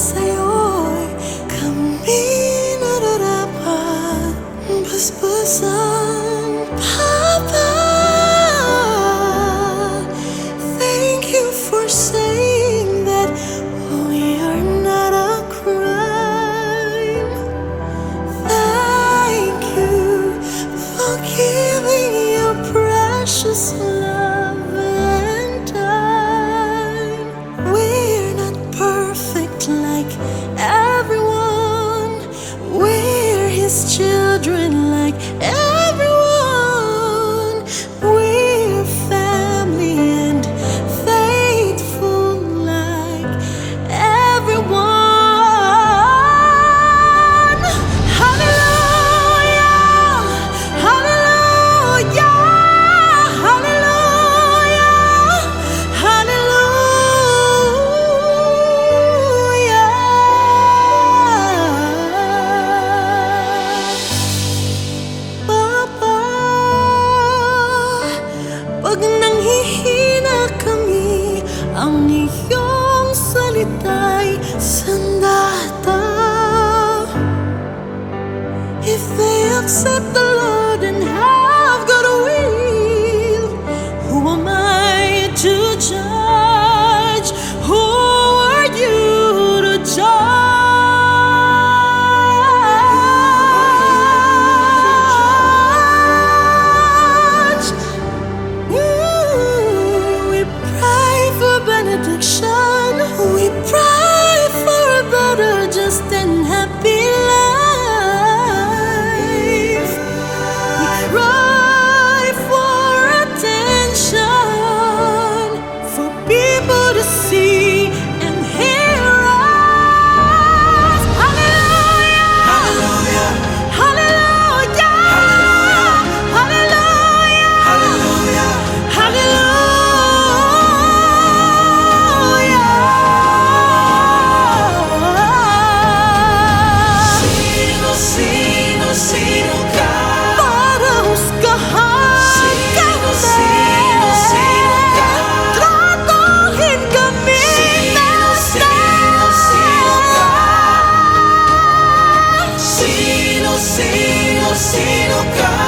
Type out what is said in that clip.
sa'yo'y kami nararapat basbasan. Papa, thank you for saying that we are not a crime. Thank you for giving your precious love and time. We're not perfect like everyone. We're his children like everyone. We're family and faithful like everyone. Hallelujah, hallelujah, hallelujah, hallelujah. Papa, pag nanghihina kami, ang iyong salita'y sandata. If they accept the Lord and have goodwill, who am I to judge? Who are you to judge? We pray for benediction. We pray for a better, just and happy life. We cry for attention, for people to see and hear us. Hallelujah, Hallelujah, hallelujah, hallelujah, hallelujah. Hallelujah. Sino ka? Para husgahan kami, Sino ka? tratuhin kami Sino ka?